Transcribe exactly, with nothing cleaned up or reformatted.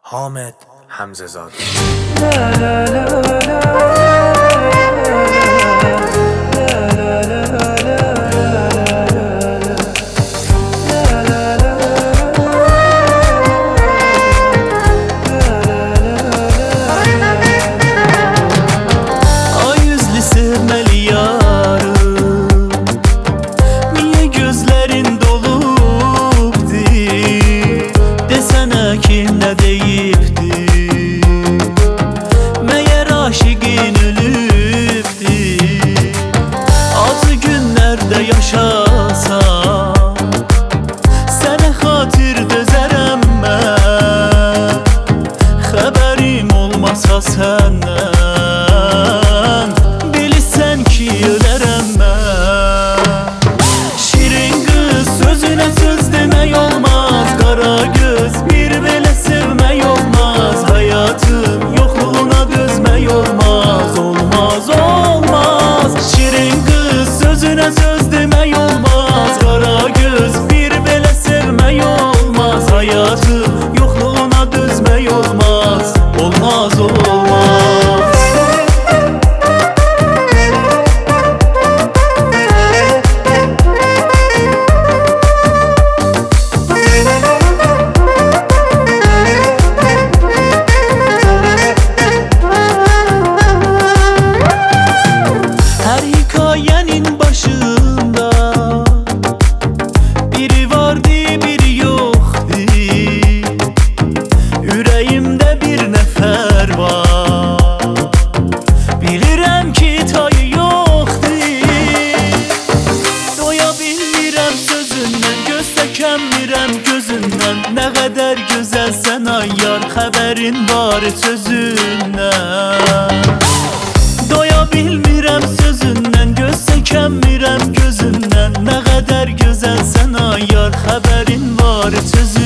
حامد حمزه زاده. Ay yüzlü sevmeli yarım, niye gözlerin dolupdi? Desene kim ne deyipdi? Meğer aşıkın ölüpdi. Acı günlerde yaşasam, sene hatir dözerem ben. Haberim olmasa senden, bilirsen ki ölerem ben. Şirin kız sözüne söz demek olmaz, kara göz bir belə sevmek olmaz. Hayatım yokluğuna dözmek olmaz, olmaz olmaz. Şirin kız sözüne söz demek olmaz, kara göz bir belə sevmek olmaz. Hayatım yokluğuna dözmek olmaz, olmaz olmaz. Her hikayenin başında biri vardı, biri yoktu. Yüreğimde bir nefer var, bilirəm ki tayı yoktu. Doya bilmirəm sözündən, göz çəkəmirəm gözündən. Nə qədər gözəlsən ay yar, xəbərin var sözündən. Doya bilmirəm sözündən, göz çəkəmirəm gözündən. Nə qədər gözəlsən ay yar, xəbərin var sözündən.